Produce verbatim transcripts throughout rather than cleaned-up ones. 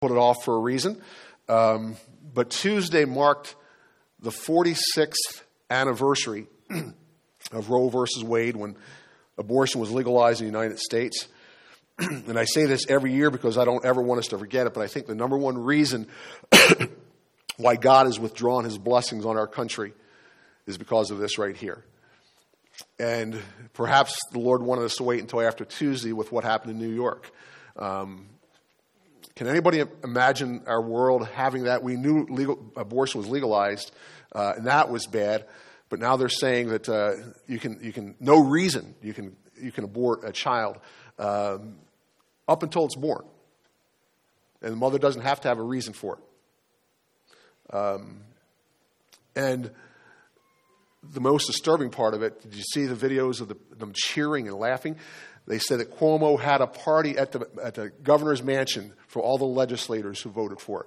put it off for a reason. Um, but Tuesday marked the forty-sixth anniversary of Roe versus Wade, when abortion was legalized in the United States. And I say this every year because I don't ever want us to forget it, but I think the number one reason why God has withdrawn his blessings on our country is because of this right here. And perhaps the Lord wanted us to wait until after Tuesday with what happened in New York. Um, can anybody imagine our world having that? We knew legal abortion was legalized, uh, and that was bad. But now they're saying that uh, you can, you can, no reason you can, you can abort a child um, up until it's born, and the mother doesn't have to have a reason for it. Um, and the most disturbing part of it, did you see the videos of the, them cheering and laughing? They said that Cuomo had a party at the at the governor's mansion for all the legislators who voted for it.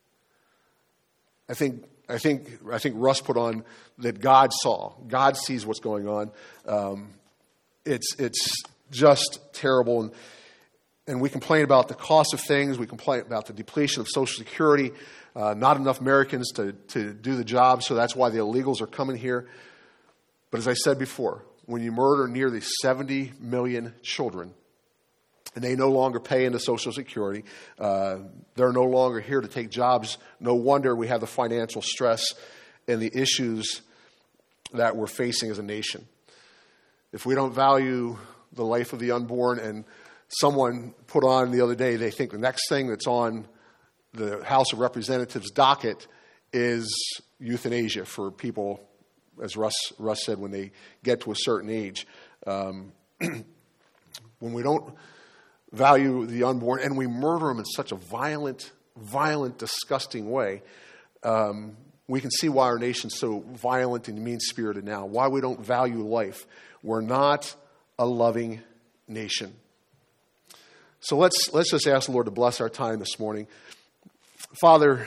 I think I think I think Russ put on that God saw. God sees what's going on. Um, it's it's just terrible, and and we complain about the cost of things. We complain about the depletion of Social Security. Uh, not enough Americans to to do the job, so that's why the illegals are coming here. But as I said before, when you murder nearly seventy million children, and they no longer pay into Social Security, uh, they're no longer here to take jobs, no wonder we have the financial stress and the issues that we're facing as a nation. If we don't value the life of the unborn, and someone put on the other day, they think the next thing that's on the House of Representatives docket is euthanasia for people, as Russ, Russ said, when they get to a certain age. Um, when we don't value the unborn and we murder them in such a violent, violent, disgusting way, um, we can see why our nation's so violent and mean-spirited now, why we don't value life. We're not a loving nation. So let's let's just ask the Lord to bless our time this morning. Father,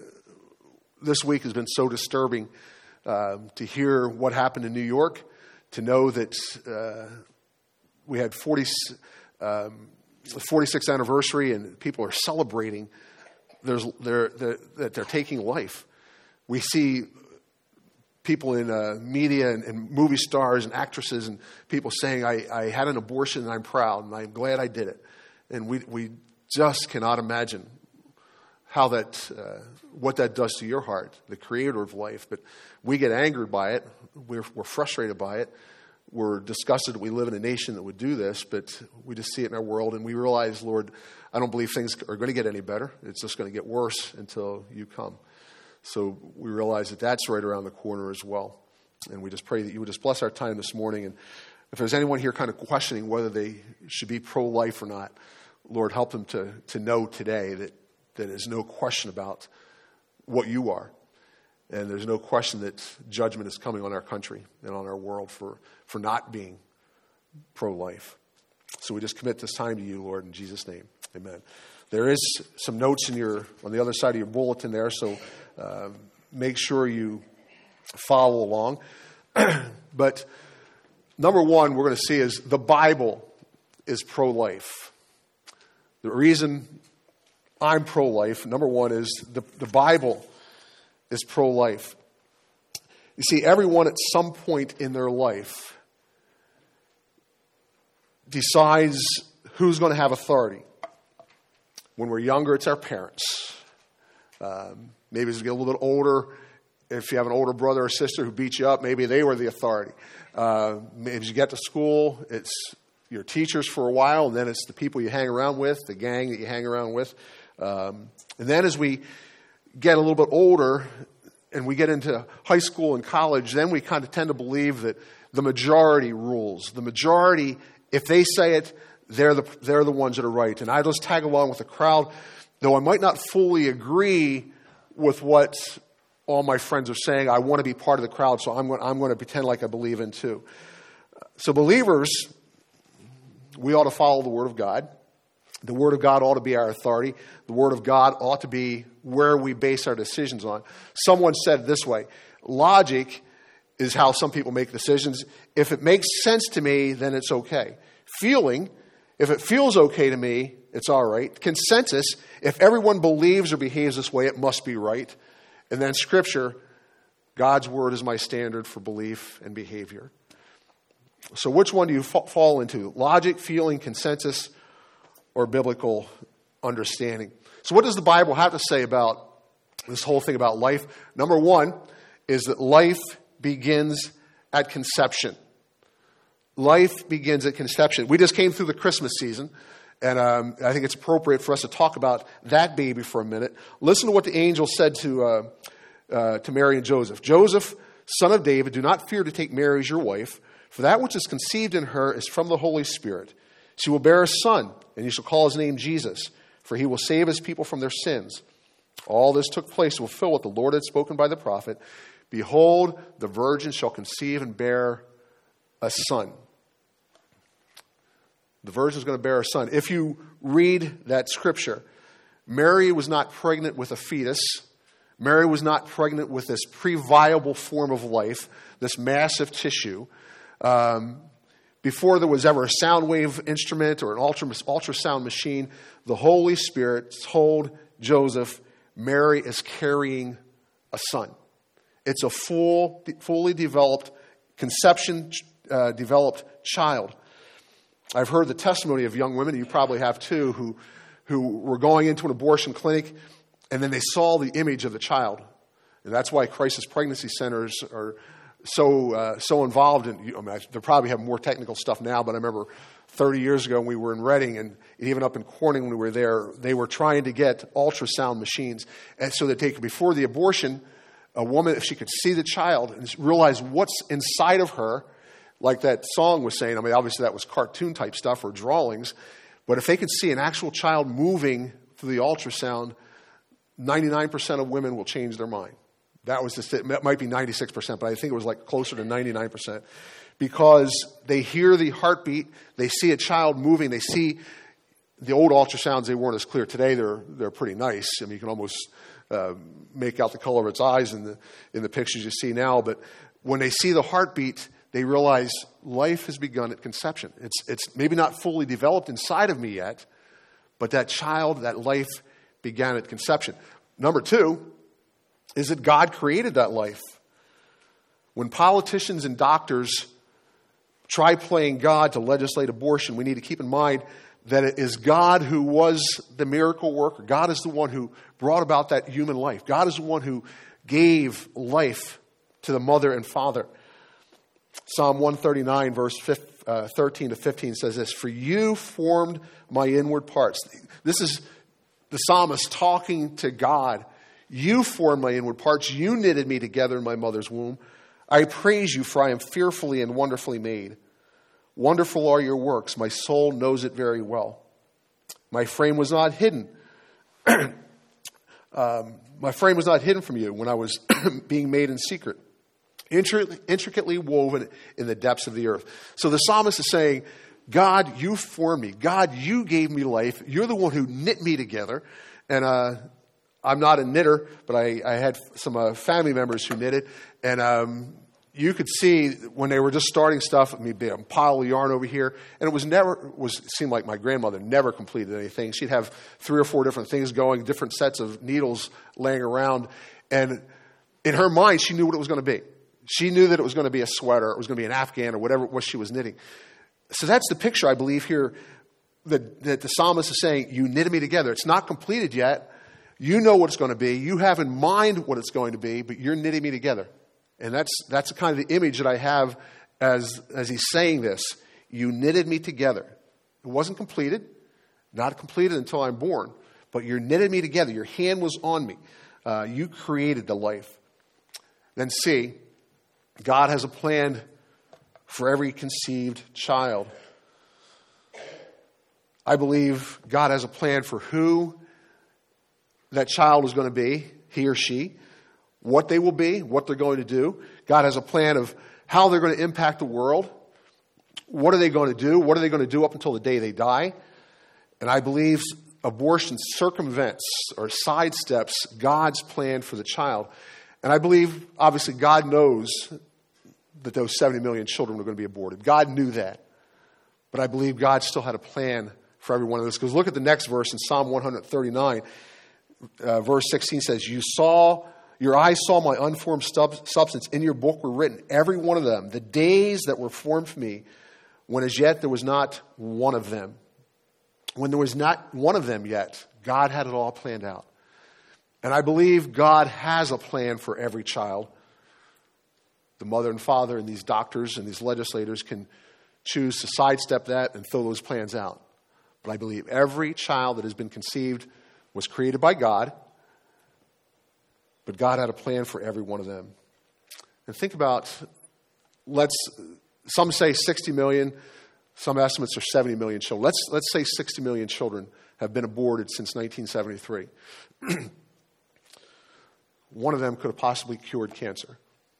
this week has been so disturbing uh, to hear what happened in New York, to know that uh, we had forty, um, the forty-sixth anniversary and people are celebrating there's, they're, they're, that they're taking life. We see people in uh, media and, and movie stars and actresses and people saying, I, I had an abortion and I'm proud and I'm glad I did it. And we we just cannot imagine how that, uh, what that does to your heart, the creator of life. But we get angered by it. We're, we're frustrated by it. We're disgusted that we live in a nation that would do this, but we just see it in our world. And we realize, Lord, I don't believe things are going to get any better. It's just going to get worse until you come. So we realize that that's right around the corner as well. And we just pray that you would just bless our time this morning. And if there's anyone here kind of questioning whether they should be pro-life or not, Lord, help them to, to know today that that there's no question about what you are. And there's no question that judgment is coming on our country and on our world for, for not being pro-life. So we just commit this time to you, Lord, in Jesus' name. Amen. There is some notes in your on the other side of your bulletin there, so uh, make sure you follow along. But number one we're going to see is the Bible is pro-life. The reason I'm pro-life, number one, is the, the Bible is pro-life. You see, everyone at some point in their life decides who's going to have authority. When we're younger, it's our parents. Um, maybe as we get a little bit older, if you have an older brother or sister who beat you up, maybe they were the authority. Uh, maybe as you get to school, it's your teachers for a while, and then it's the people you hang around with, the gang that you hang around with. Um, and then as we get a little bit older and we get into high school and college, then we kind of tend to believe that the majority rules. The majority, if they say it, they're the they're the ones that are right. And I just tag along with the crowd, though I might not fully agree with what all my friends are saying. I want to be part of the crowd, so I'm going, I'm going to pretend like I believe in too. So believers, we ought to follow the Word of God. The Word of God ought to be our authority. The Word of God ought to be where we base our decisions on. Someone said it this way: logic is how some people make decisions. If it makes sense to me, then it's okay. Feeling, If it feels okay to me, it's all right. Consensus, if everyone believes or behaves this way, it must be right. And then Scripture, God's word is my standard for belief and behavior. So which one do you fa- fall into? Logic, feeling, consensus, or biblical understanding? So what does the Bible have to say about this whole thing about life? Number one is that life begins at conception. Life begins at conception. We just came through the Christmas season, and um, I think it's appropriate for us to talk about that baby for a minute. Listen to what the angel said to uh, uh, to Mary and Joseph. Joseph, son of David, do not fear to take Mary as your wife, for that which is conceived in her is from the Holy Spirit. She will bear a son, and you shall call his name Jesus, for he will save his people from their sins. All this took place to fulfill what the Lord had spoken by the prophet. Behold, the virgin shall conceive and bear a son. The virgin is going to bear a son. If you read that scripture, Mary was not pregnant with a fetus. Mary was not pregnant with this pre-viable form of life, this massive tissue. Um, before there was ever a sound wave instrument or an ultra, ultrasound machine, the Holy Spirit told Joseph, Mary is carrying a son. It's a full, fully developed, conception uh, developed child. I've heard the testimony of young women, you probably have too, who who were going into an abortion clinic and then they saw the image of the child. And that's why crisis pregnancy centers are so uh, so involved in, I mean, they probably have more technical stuff now, but I remember thirty years ago when we were in Reading and even up in Corning when we were there, they were trying to get ultrasound machines and so that they could, before the abortion, a woman, if she could see the child and realize what's inside of her, like that song was saying, I mean, obviously that was cartoon type stuff or drawings, but if they could see an actual child moving through the ultrasound, ninety-nine percent of women will change their mind. That was just, it might be ninety-six percent, but I think it was like closer to ninety-nine percent. Because they hear the heartbeat, they see a child moving, they see the old ultrasounds, they weren't as clear. Today they're they're pretty nice. I mean, you can almost uh, make out the color of its eyes in the in the pictures you see now. But when they see the heartbeat, they realize life has begun at conception. It's it's maybe not fully developed inside of me yet, but that child, that life began at conception. Number two is that God created that life. When politicians and doctors try playing God to legislate abortion, we need to keep in mind that it is God who was the miracle worker. God is the one who brought about that human life. God is the one who gave life to the mother and father. Psalm one thirty-nine, verse thirteen to fifteen says this, for you formed my inward parts. This is the psalmist talking to God. You formed my inward parts. You knitted me together in my mother's womb. I praise you, for I am fearfully and wonderfully made. Wonderful are your works. My soul knows it very well. My frame was not hidden. um, my frame was not hidden from you when I was being made in secret. Intricately woven in the depths of the earth. So the psalmist is saying, God, you formed me. God, you gave me life. You're the one who knit me together. And uh, I'm not a knitter, but I, I had some uh, family members who knitted. And um, you could see when they were just starting stuff, I mean, a pile of yarn over here. And it was never, was it seemed like my grandmother never completed anything. She'd have three or four different things going, different sets of needles laying around. And in her mind, she knew what it was going to be. She knew that it was going to be a sweater, it was going to be an Afghan, or whatever it was she was knitting. So that's the picture, I believe, here that, that the psalmist is saying, you knitted me together. It's not completed yet. You know what it's going to be. You have in mind what it's going to be, but you're knitting me together. And that's that's kind of the image that I have as, as he's saying this. You knitted me together. It wasn't completed, not completed until I'm born, but you knitted me together. Your hand was on me. Uh, you created the life. Then C, God has a plan for every conceived child. I believe God has a plan for who that child is going to be, he or she, what they will be, what they're going to do. God has a plan of how they're going to impact the world. What are they going to do? What are they going to do up until the day they die? And I believe abortion circumvents or sidesteps God's plan for the child. And I believe, obviously, God knows that those seventy million children are going to be aborted. God knew that. But I believe God still had a plan for every one of this. Because look at the next verse in Psalm one thirty-nine. Uh, verse sixteen says, You saw, your eyes saw my unformed stub- substance. In your book were written, every one of them, the days that were formed for me, when as yet there was not one of them. When there was not one of them yet, God had it all planned out. And I believe God has a plan for every child. The mother and father and these doctors and these legislators can choose to sidestep that and throw those plans out. But I believe every child that has been conceived was created by God, but God had a plan for every one of them. And think about, let's, some say sixty million, some estimates are seventy million children. Let's, let's say sixty million children have been aborted since nineteen seventy-three. One of them could have possibly cured cancer.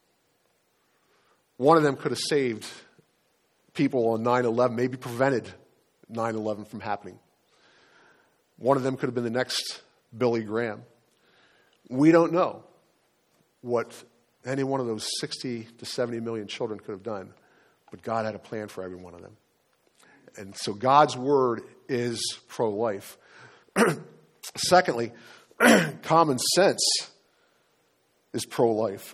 One of them could have saved people on nine eleven, maybe prevented nine eleven from happening. One of them could have been the next Billy Graham. We don't know what any one of those sixty to seventy million children could have done, but God had a plan for every one of them. And so God's word is pro-life. Secondly, common sense is pro-life.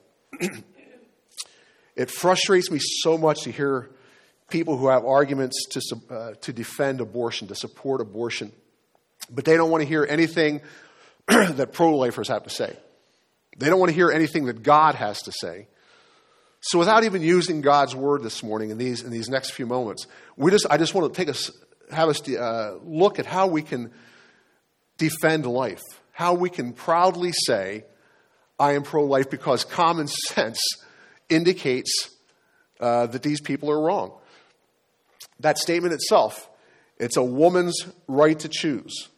It frustrates me so much to hear people who have arguments to uh, to defend abortion, to support abortion, but they don't want to hear anything that pro-lifers have to say. They don't want to hear anything that God has to say. So without even using God's word this morning in these in these next few moments, we just I just want to take us have us uh, look at how we can defend life, how we can proudly say, I am pro-life, because common sense indicates uh, that these people are wrong. That statement itself, it's a woman's right to choose.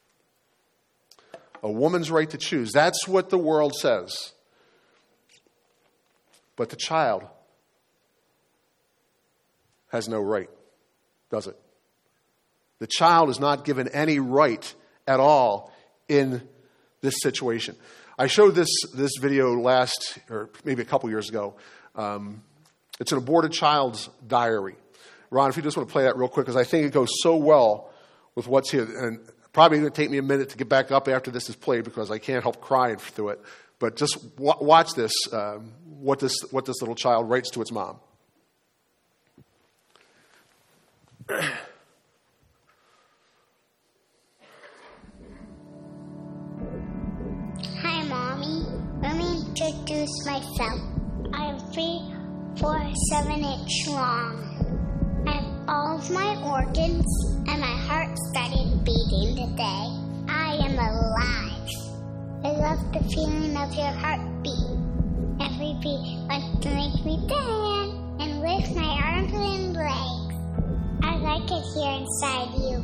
A woman's right to choose. That's what the world says. But the child has no right, does it? The child is not given any right at all in this situation. I showed this this video last, or maybe a couple years ago. Um, it's an aborted child's diary. Ron, if you just want to play that real quick, because I think it goes so well with what's here. And probably going to take me a minute to get back up after this is played, because I can't help crying through it. But just w- watch this, um, what this what this little child writes to its mom. Hi, Mommy. Let me introduce myself. I'm three, four, seven inch long. I have all of my organs, and my heart started beating today. I am alive. I love the feeling of your heartbeat. Every beat wants to make me dance and lift my arms and legs. I like it here inside you.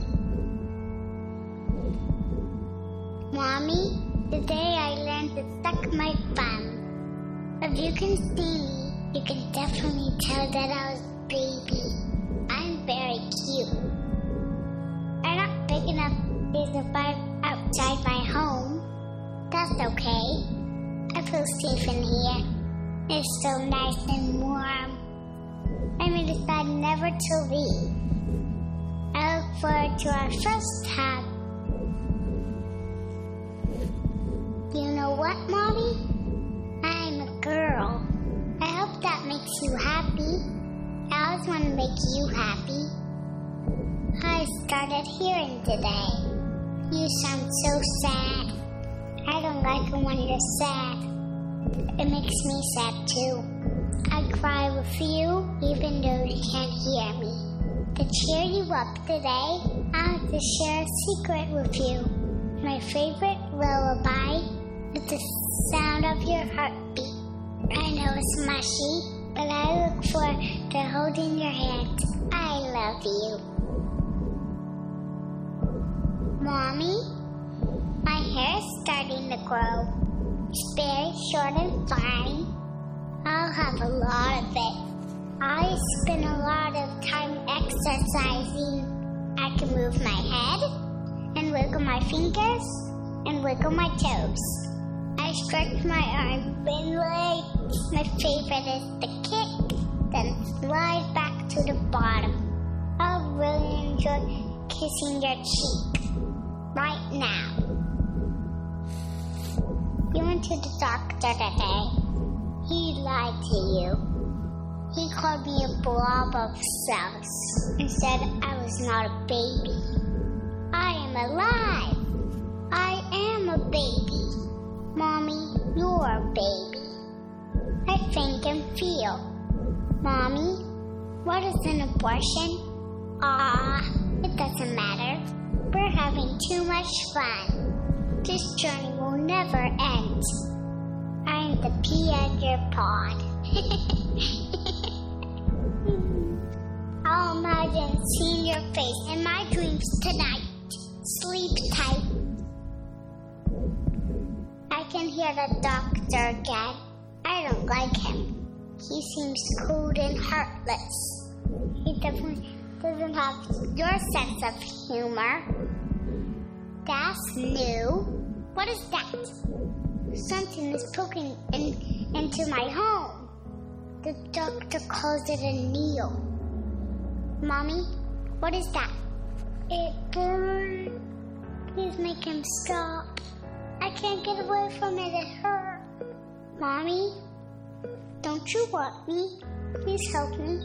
Mommy, today I learned to suck my thumb. If you can see me, you can definitely tell that I was a baby. I'm very cute. I'm not big enough to survive outside my home. That's okay. I feel safe in here. It's so nice and warm. I may decide never to leave. I look forward to our first hug. You know what, Mommy? I'm a girl. I hope that makes you happy. I always want to make you happy. I started hearing today. You sound so sad. I don't like it when you're sad. It makes me sad too. I cry with you even though you can't hear me. To cheer you up today, I want to share a secret with you. My favorite lullaby is the sound of your heartbeat. I know it's mushy, but I look forward to holding your hand. I love you. Mommy, my hair is starting to grow. It's very short and fine. I'll have a lot of it. I spend a lot of time exercising. I can move my head and wiggle my fingers and wiggle my toes. I stretch my arms and legs. My favorite is the kick, then slide back to the bottom. I'll really enjoy kissing your cheek right now. You went to the doctor today. He lied to you. He called me a blob of cells and said I was not a baby. I am alive. I am a baby. Mommy, you're a baby. I think and feel. Mommy, what is an abortion? Ah, it doesn't matter. We're having too much fun. This journey will never end. I am the pea in your pod. I'll imagine seeing your face in my dreams tonight. Sleep tight. I can hear the doctor again. I don't like him. He seems cold and heartless. He definitely doesn't have your sense of humor. That's new. What is that? Something is poking in, into my home. The doctor calls it a needle. Mommy, what is that? It burns. Please make him stop. I can't get away from it. It hurts. Mommy, don't you want me? Please help me.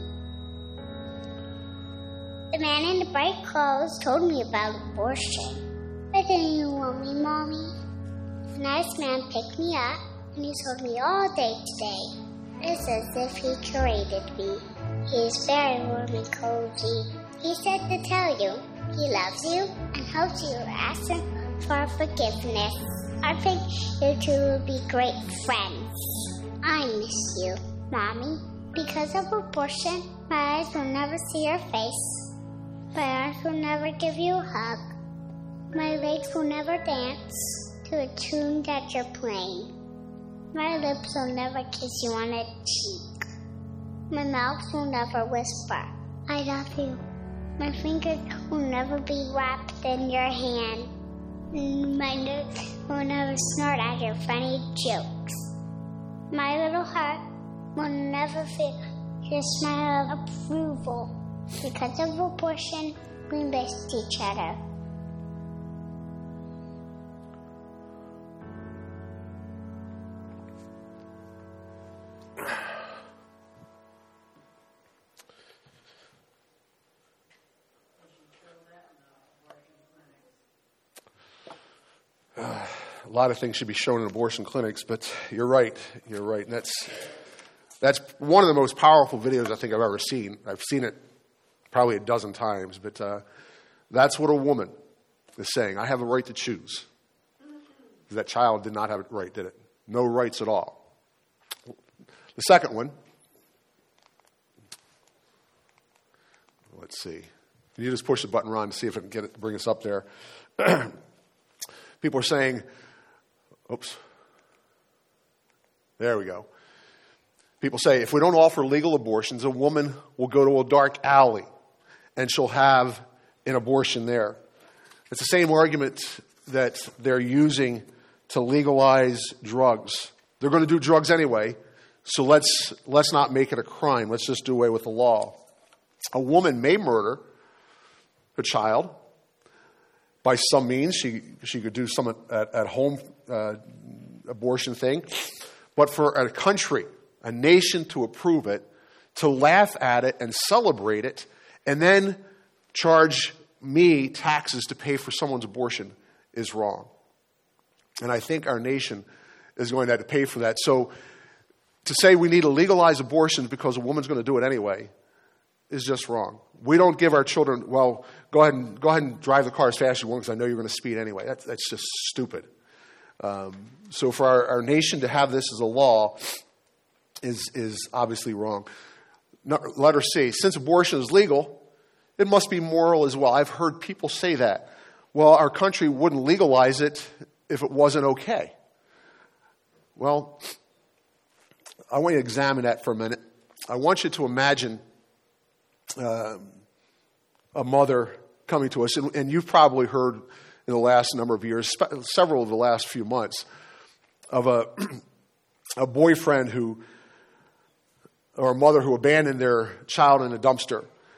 The man in the bright clothes told me about abortion. Why didn't you want me, Mommy? The nice man picked me up and he told me all day today. It's as if he curated me. He is very warm and cozy. He said to tell you he loves you and hopes you ask him for forgiveness. I think you two will be great friends. I miss you, Mommy. Because of abortion, my eyes will never see your face. My arms will never give you a hug. My legs will never dance to a tune that you're playing. My lips will never kiss you on a cheek. My mouth will never whisper, I love you. My fingers will never be wrapped in your hand. My lips will never snort at your funny jokes. My little heart will never feel your smile of approval. Because of abortion, we missed each other. A lot of things should be shown in abortion clinics, but you're right. You're right. And that's that's one of the most powerful videos I think I've ever seen. I've seen it probably a dozen times, but uh, that's what a woman is saying. I have a right to choose. That child did not have a right, did it? No rights at all. The second one. Let's see. Can you just push the button, Ron, to see if it can get it, bring us up there? People are saying, oops, there we go. People say, if we don't offer legal abortions, a woman will go to a dark alley and she'll have an abortion there. It's the same argument that they're using to legalize drugs. They're going to do drugs anyway, so let's let's not make it a crime. Let's just do away with the law. A woman may murder her child. By some means, she she could do some at, at home uh, abortion thing. But for a country, a nation to approve it, to laugh at it and celebrate it, and then charge me taxes to pay for someone's abortion is wrong. And I think our nation is going to have to pay for that. So to say we need to legalize abortions because a woman's going to do it anyway is just wrong. We don't give our children, well, go ahead and go ahead and drive the car as fast as you want because I know you're going to speed anyway. That's, that's just stupid. Um, so for our, our nation to have this as a law is is obviously wrong. No, letter C, since abortion is legal, it must be moral as well. I've heard people say that. Well, our country wouldn't legalize it if it wasn't okay. Well, I want you to examine that for a minute. I want you to imagine Uh, a mother coming to us, and, and you've probably heard in the last number of years, spe- several of the last few months, of a a boyfriend who, or a mother who abandoned their child in a dumpster.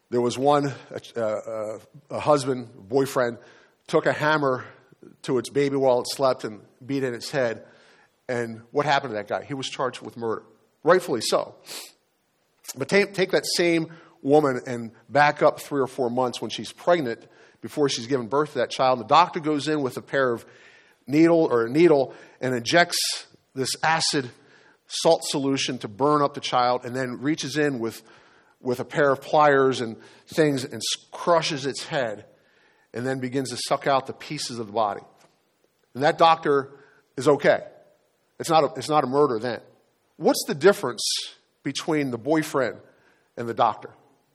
There was one, a, a, a husband, boyfriend, took a hammer to its baby while it slept and beat in its head. And what happened to that guy? He was charged with murder. Rightfully so. But take, take that same woman and back up three or four months when she's pregnant, before she's given birth to that child. The doctor goes in with a pair of needle or a needle and injects this acid salt solution to burn up the child, and then reaches in with, with a pair of pliers and things and crushes its head, and then begins to suck out the pieces of the body. And that doctor is okay. It's not a, it's not a murder then. What's the difference between the boyfriend and the doctor?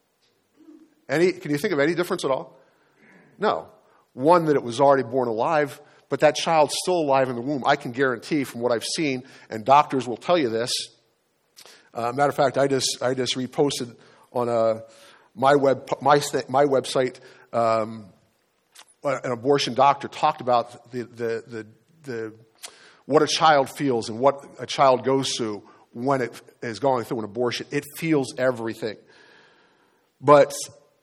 Any, can you think of any difference at all? No. One, that it was already born alive, but that child's still alive in the womb. I can guarantee from what I've seen, and doctors will tell you this. Uh, matter of fact, I just I just reposted on a, my web my my website. Um, an abortion doctor talked about the the the, the what a child feels and what a child goes through when it is going through an abortion. It feels everything, but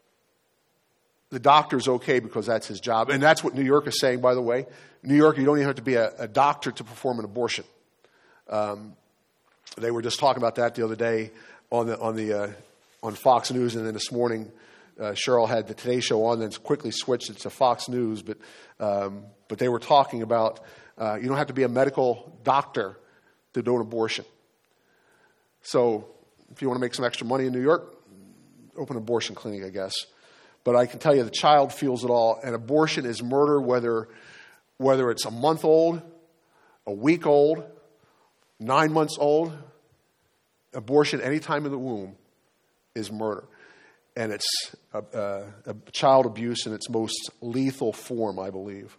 the doctor's okay because that's his job. And that's what New York is saying, by the way. New York, you don't even have to be a, a doctor to perform an abortion. Um, they were just talking about that the other day on the on the uh, on Fox News, and then this morning uh, Cheryl had the Today Show on, then quickly switched it to Fox News. But um, but they were talking about uh, you don't have to be a medical doctor to do an abortion. So if you want to make some extra money in New York, open an abortion clinic, I guess. But I can tell you the child feels it all. And abortion is murder, whether whether it's a month old, a week old, nine months old. Abortion any time in the womb is murder. And it's a, a, a child abuse in its most lethal form, I believe.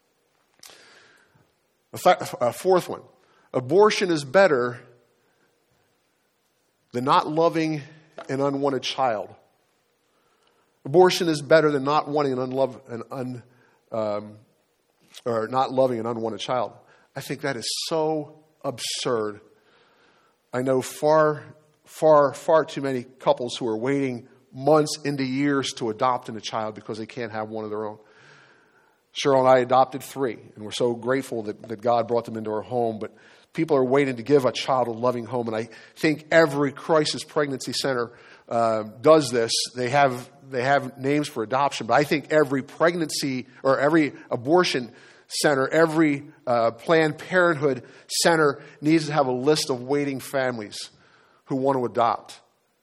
A, th- a fourth one. Abortion is better than not loving an unwanted child. Abortion is better than not wanting an unloved, an un, um, or not loving an unwanted child. I think that is so absurd. I know far, far, far too many couples who are waiting months into years to adopt a child because they can't have one of their own. Cheryl and I adopted three, and we're so grateful that, that God brought them into our home. But people are waiting to give a child a loving home, and I think every crisis pregnancy center uh, does this. They have they have names for adoption, but I think every pregnancy or every abortion center, every uh, Planned Parenthood center needs to have a list of waiting families who want to adopt,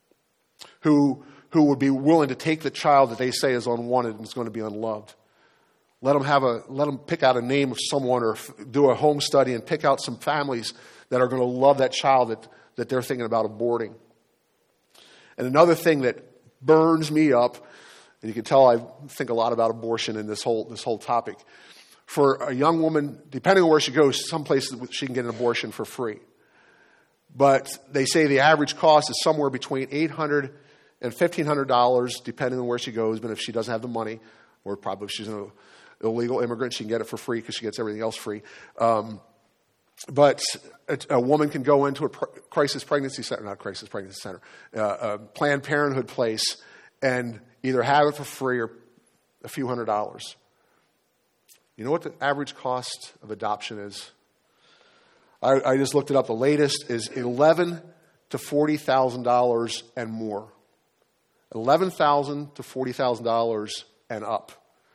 who who would be willing to take the child that they say is unwanted and is going to be unloved. Let them have a let them pick out a name of someone, or f- do a home study and pick out some families that are going to love that child that, that they're thinking about aborting. And another thing that burns me up, and you can tell I think a lot about abortion in this whole this whole topic. For a young woman, depending on where she goes, some places she can get an abortion for free. But they say the average cost is somewhere between eight hundred dollars and fifteen hundred dollars, depending on where she goes. But if she doesn't have the money, or probably if she's an illegal immigrant, she can get it for free because she gets everything else free. Um, but a, a woman can go into a pr- crisis pregnancy center, not crisis pregnancy center, uh, a Planned Parenthood place, and either have it for free or a few hundred dollars. You know what the average cost of adoption is? I, I just looked it up. The latest is eleven to forty thousand dollars and more. Eleven thousand to forty thousand dollars and up.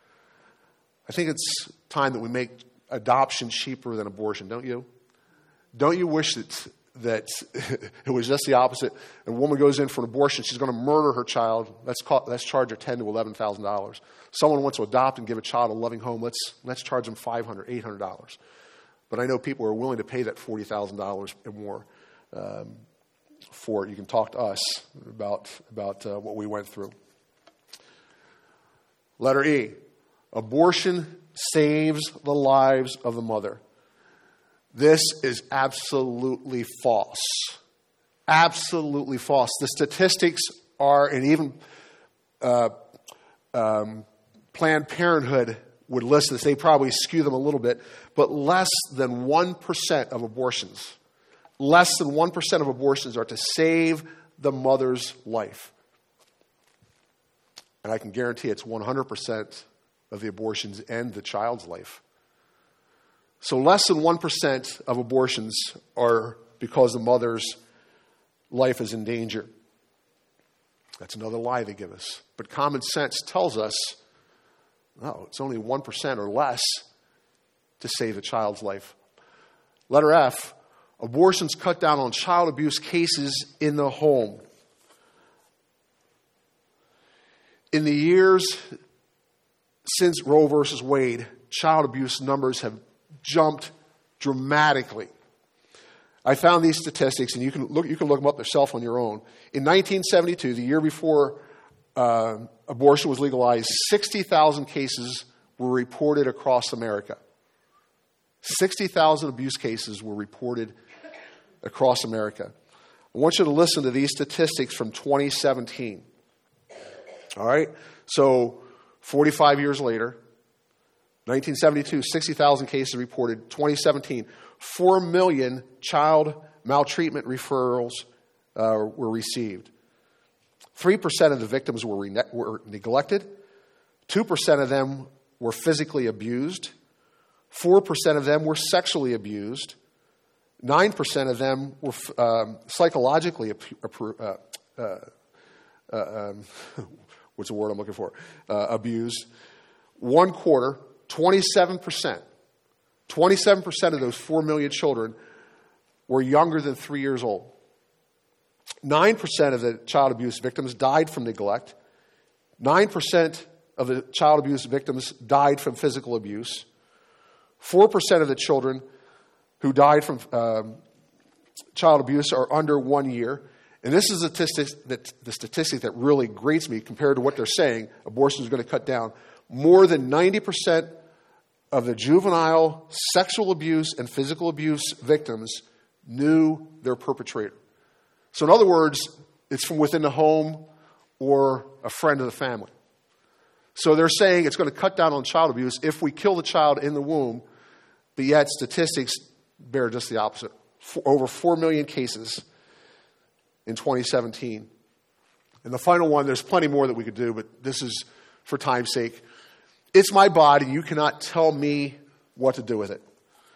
I think it's time that we make adoption cheaper than abortion, don't you? Don't you wish that that it was just the opposite? A woman goes in for an abortion, she's going to murder her child. Let's call, let's charge her ten to eleven thousand dollars. Someone wants to adopt and give a child a loving home. Let's let's charge them five hundred, eight hundred dollars. But I know people are willing to pay that forty thousand dollars and more um, for it. You can talk to us about about uh, what we went through. Letter E. Abortion saves the lives of the mother. This is absolutely false. Absolutely false. The statistics are, and even uh, um, Planned Parenthood would list this. They probably skew them a little bit, but less than one percent of abortions, less than one percent of abortions are to save the mother's life. And I can guarantee it's one hundred percent of the abortions end the child's life. So less than one percent of abortions are because the mother's life is in danger. That's another lie they give us. But common sense tells us, no, it's only one percent or less to save a child's life. Letter F, abortions cut down on child abuse cases in the home. In the years since Roe versus Wade, child abuse numbers have jumped dramatically. I found these statistics, and you can look, you can look them up yourself on your own. In nineteen seventy-two, the year before uh, abortion was legalized, sixty thousand cases were reported across America. sixty thousand abuse cases were reported across America. I want you to listen to these statistics from twenty seventeen. All right? So, forty-five years later, nineteen seventy-two, sixty thousand cases reported. twenty seventeen, four million child maltreatment referrals uh, were received. three percent of the victims were, re- were neglected. two percent of them were physically abused. four percent of them were sexually abused. nine percent of them were um, psychologically uh, uh, uh, um, what's the word I'm looking for? Uh, abused. One quarter, twenty-seven percent. twenty-seven percent of those four million children were younger than three years old. nine percent of the child abuse victims died from neglect. nine percent of the child abuse victims died from physical abuse. four percent of the children who died from um, child abuse are under one year. And this is a statistic that, the statistic that really grates me compared to what they're saying abortion is going to cut down. More than ninety percent of the juvenile sexual abuse and physical abuse victims knew their perpetrator. So in other words, it's from within the home or a friend of the family. So they're saying it's going to cut down on child abuse if we kill the child in the womb, but yet statistics bear just the opposite. For over four million cases in twenty seventeen. And the final one, there's plenty more that we could do, but this is for time's sake. It's my body. You cannot tell me what to do with it.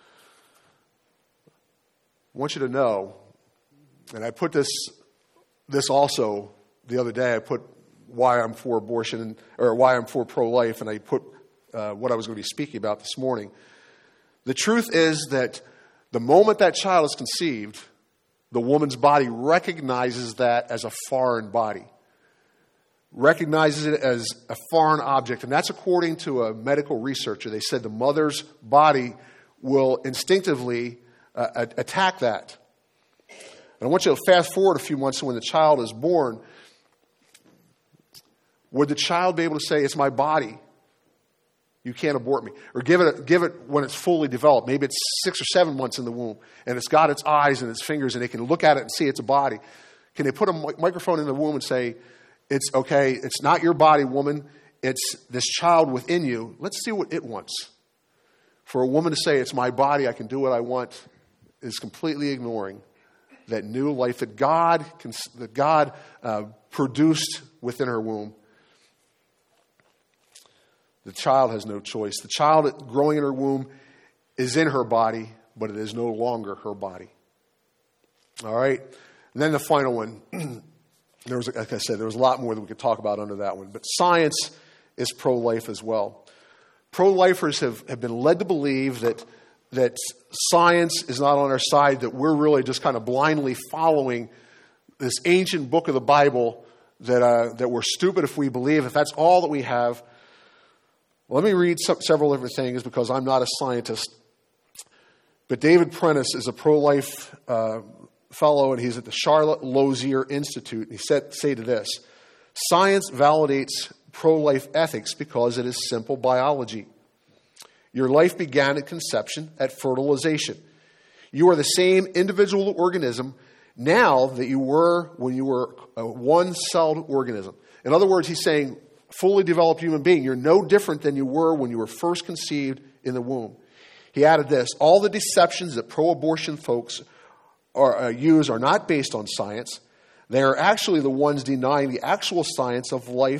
I want you to know, and I put this this also the other day, I put why I'm for abortion, or why I'm for pro-life, and I put uh, what I was going to be speaking about this morning. The truth is that the moment that child is conceived, the woman's body recognizes that as a foreign body, recognizes it as a foreign object. And that's according to a medical researcher. They said the mother's body will instinctively uh, attack that. And I want you to fast forward a few months to when the child is born. Would the child be able to say, it's my body, you can't abort me? Or give it, a, give it when it's fully developed. Maybe it's six or seven months in the womb, and it's got its eyes and its fingers, and they can look at it and see it's a body. Can they put a microphone in the womb and say, it's okay, it's not your body, woman, it's this child within you. Let's see what it wants. For a woman to say, it's my body, I can do what I want, is completely ignoring that new life that God, that God uh, produced within her womb. The child has no choice. The child growing in her womb is in her body, but it is no longer her body. All right? And then the final one. There was, like I said, there was a lot more that we could talk about under that one. But science is pro-life as well. Pro-lifers have, have been led to believe that, that science is not on our side, that we're really just kind of blindly following this ancient book of the Bible, that, uh, that we're stupid if we believe, if that's all that we have. Let me read some, several different things because I'm not a scientist. But David Prentice is a pro-life uh, fellow, and he's at the Charlotte Lozier Institute. He said, say to this, science validates pro-life ethics because it is simple biology. Your life began at conception, at fertilization. You are the same individual organism now that you were when you were a one-celled organism. In other words, he's saying, fully developed human being, you're no different than you were when you were first conceived in the womb. He added this, all the deceptions that pro-abortion folks are, uh, use are not based on science. They are actually the ones denying the actual science of life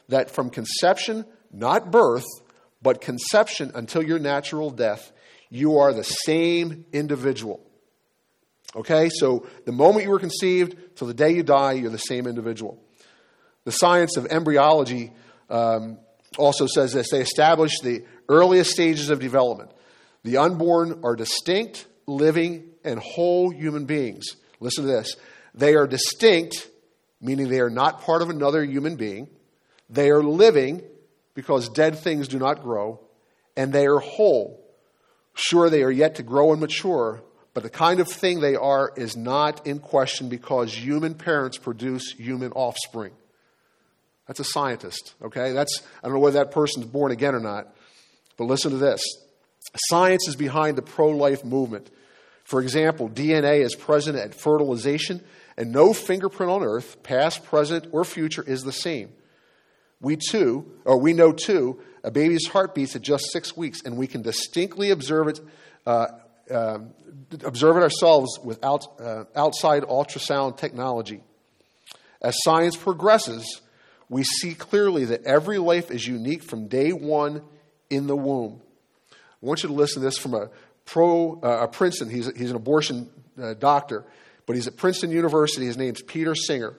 that from conception, not birth, but conception until your natural death, you are the same individual. Okay, so the moment you were conceived till the day you die, you're the same individual. The science of embryology um, also says this. They establish the earliest stages of development. The unborn are distinct, living, and whole human beings. Listen to this. They are distinct, meaning they are not part of another human being. They are living, because dead things do not grow. And they are whole. Sure, they are yet to grow and mature, but the kind of thing they are is not in question because human parents produce human offspring. That's a scientist, okay? That's, I don't know whether that person's born again or not, but listen to this. Science is behind the pro-life movement. For example, D N A is present at fertilization, and no fingerprint on earth, past, present, or future, is the same. We too, or we know too, a baby's heart beats at just six weeks, and we can distinctly observe it, uh, uh, observe it ourselves without uh, outside ultrasound technology. As science progresses, we see clearly that every life is unique from day one in the womb. I want you to listen to this from a pro, uh, a Princeton. He's, he's an abortion uh, doctor, but he's at Princeton University. His name's Peter Singer.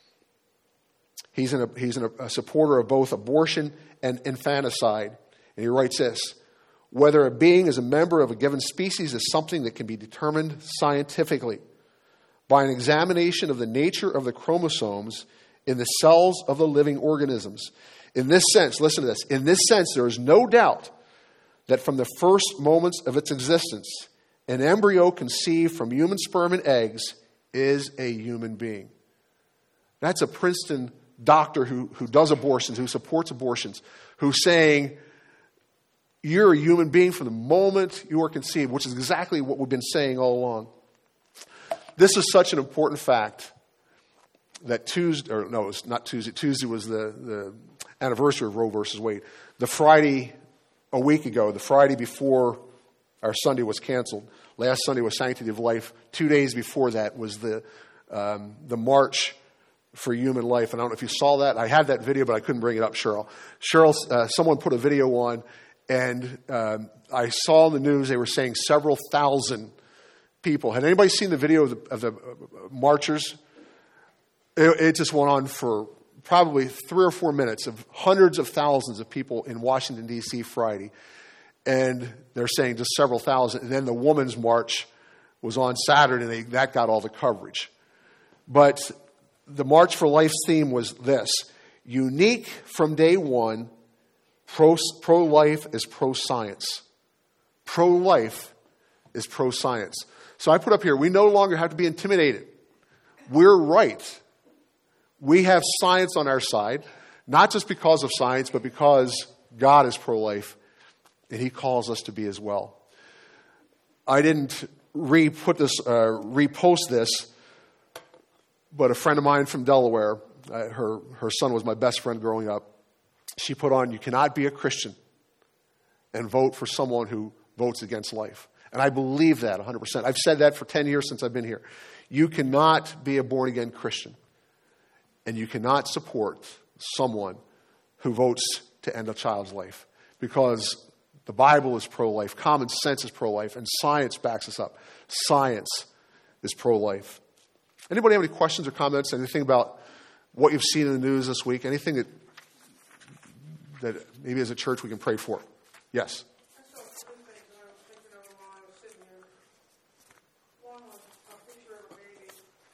He's, an, he's an, a supporter of both abortion and infanticide. And he writes this: whether a being is a member of a given species is something that can be determined scientifically by an examination of the nature of the chromosomes in the cells of the living organisms. In this sense, listen to this, in this sense, there is no doubt that from the first moments of its existence, an embryo conceived from human sperm and eggs is a human being. That's a Princeton doctor who, who does abortions, who supports abortions, who's saying, you're a human being from the moment you are conceived, which is exactly what we've been saying all along. This is such an important fact that Tuesday, or no, it's not Tuesday. Tuesday was the, the anniversary of Roe versus Wade. The Friday, a week ago, the Friday before our Sunday was canceled, last Sunday was Sanctity of Life. Two days before that was the um, the March for Human Life. And I don't know if you saw that. I had that video, but I couldn't bring it up, Cheryl. Cheryl, uh, someone put a video on, and um, I saw in the news they were saying several thousand people. Had anybody seen the video of the, of the uh, marchers? It, it just went on for probably three or four minutes of hundreds of thousands of people in Washington, D C Friday. And they're saying just several thousand. And then the Women's March was on Saturday, and they, that got all the coverage. But the March for Life's theme was this: unique from day one, pro, pro-life is pro-science. Pro-life is pro-science. So I put up here, we no longer have to be intimidated. We're right. We have science on our side, not just because of science, but because God is pro-life, and He calls us to be as well. I didn't re-put this, uh, repost this, but a friend of mine from Delaware, uh, her her son was my best friend growing up. She put on, you cannot be a Christian and vote for someone who votes against life. And I believe that one hundred percent. I've said that for ten years since I've been here. You cannot be a born-again Christian, and you cannot support someone who votes to end a child's life, because the Bible is pro-life, common sense is pro-life, and science backs us up. Science is pro-life. Anybody have any questions or comments? Anything about what you've seen in the news this week? Anything that that maybe as a church we can pray for? Yes. I saw two things and I was thinking of them while I was sitting here. One was a picture of a baby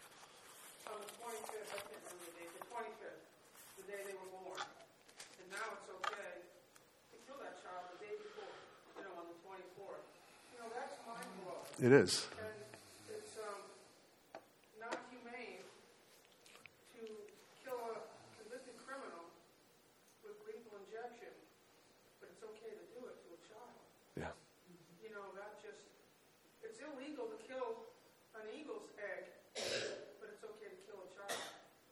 on the twenty-fifth, I can't remember the date, the twenty-fifth, the day they were born. And now it's okay to kill that child the day before, you know, on the twenty-fourth. You know, that's mind-blowing. It is. And it's um, not humane to kill a convicted criminal with lethal injection, but it's okay to do it to a child. Yeah. You know, that just, it's illegal to kill an eagle's egg, but it's okay to kill a child.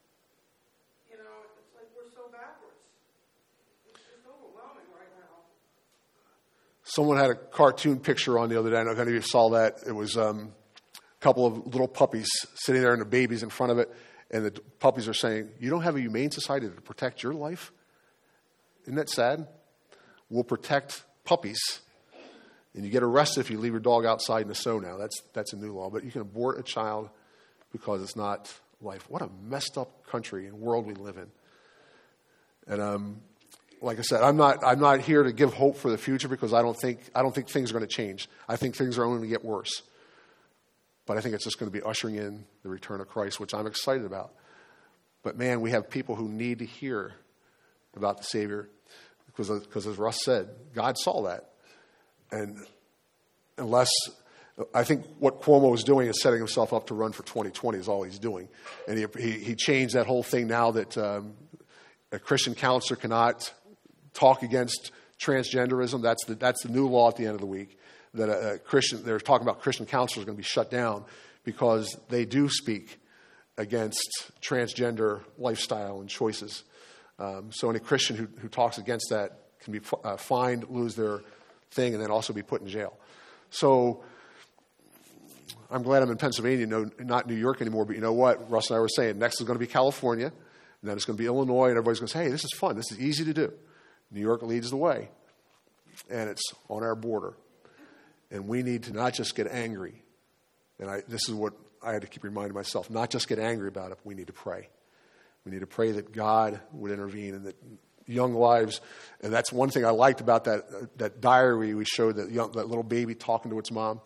You know, it's like we're so backwards. It's just overwhelming right now. Someone had a cartoon picture on the other day. I don't know if any of you saw that. It was um, a couple of little puppies sitting there and the babies in front of it. And the puppies are saying, you don't have a humane society to protect your life? Isn't that sad? Will protect puppies. And you get arrested if you leave your dog outside in the snow now. That's that's a new law. But you can abort a child because it's not life. What a messed up country and world we live in. And um, like I said, I'm not I'm not here to give hope for the future because I don't think I don't think things are going to change. I think things are only going to get worse. But I think it's just going to be ushering in the return of Christ, which I'm excited about. But man, we have people who need to hear about the Savior because, because as Russ said, God saw that. And unless, I think what Cuomo is doing is setting himself up to run for twenty twenty is all he's doing. And he he, he changed that whole thing now that um, a Christian counselor cannot talk against transgenderism. That's the, that's the new law at the end of the week. That a, a Christian, they're talking about Christian counselors are going to be shut down because they do speak against transgender lifestyle and choices. Um, so any Christian who, who talks against that can be uh, fined, lose their thing, and then also be put in jail. So I'm glad I'm in Pennsylvania, no, not New York anymore, but you know what? Russ and I were saying, next is going to be California, and then it's going to be Illinois, and everybody's going to say, hey, this is fun. This is easy to do. New York leads the way, and it's on our border. And we need to not just get angry, and I, this is what I had to keep reminding myself, not just get angry about it, but we need to pray. We need to pray that God would intervene and that young lives, and that's one thing I liked about that uh, that diary we showed, that young, that little baby talking to its mom.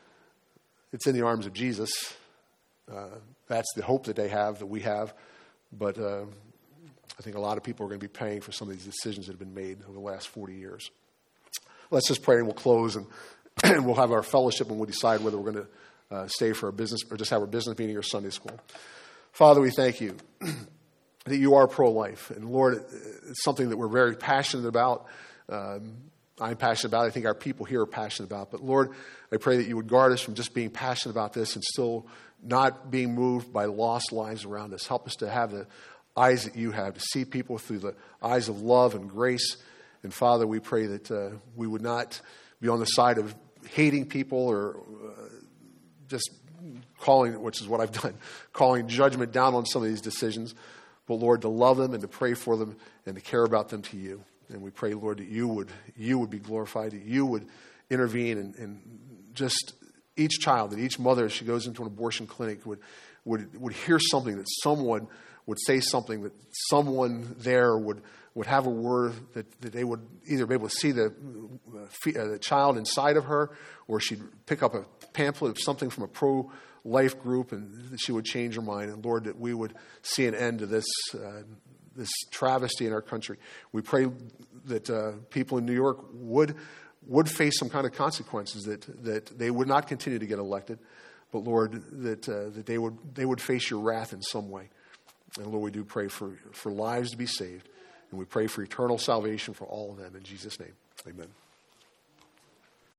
It's in the arms of Jesus. Uh, that's the hope that they have, that we have. But uh, I think a lot of people are going to be paying for some of these decisions that have been made over the last forty years. Let's just pray and we'll close, and, and we'll have our fellowship and we'll decide whether we're going to uh, stay for a business or just have our business meeting or Sunday school. Father, we thank you that you are pro-life. And Lord, it's something that we're very passionate about. Um, I'm passionate about it. I think our people here are passionate about it. But Lord, I pray that you would guard us from just being passionate about this and still not being moved by lost lives around us. Help us to have the eyes that you have, to see people through the eyes of love and grace. And Father, we pray that uh, we would not be on the side of hating people or uh, just calling, which is what I've done, calling judgment down on some of these decisions. But Lord, to love them and to pray for them and to care about them to you. And we pray, Lord, that you would you would be glorified, that you would intervene, and, and just each child, that each mother, as she goes into an abortion clinic, would would would hear something, that someone would say something, that someone there would would have a word, that, that they would either be able to see the, uh, the child inside of her, or she'd pick up a pamphlet of something from a pro-life group, and that she would change her mind. And Lord, that we would see an end to this uh, this travesty in our country. We pray that uh, people in New York would would face some kind of consequences, that that they would not continue to get elected, but Lord, that uh, that they would they would face your wrath in some way. And Lord, we do pray for, for lives to be saved, and we pray for eternal salvation for all of them. In Jesus' name, amen.